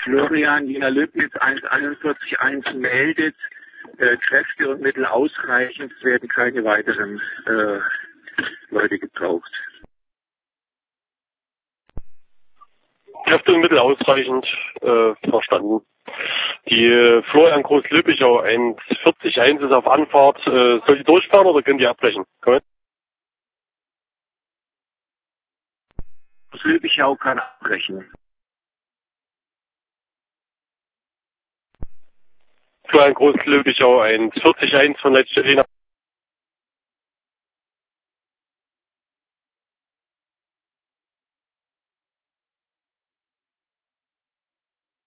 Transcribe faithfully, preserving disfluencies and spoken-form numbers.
Florian Wiener Löbnitz eins einundvierzig eins meldet, äh, Kräfte und Mittel ausreichend, es werden keine weiteren äh, Leute gebraucht. Kräfte und Mittel ausreichend, äh, verstanden. Die äh, Florian Groß-Lübbichau eins vierzig eins ist auf Anfahrt. Äh, soll die durchfahren oder können die abbrechen? Komm. Groß-Lübbichau kann abbrechen. Florian Groß-Lübbichau eins vierzig eins von Leitstelle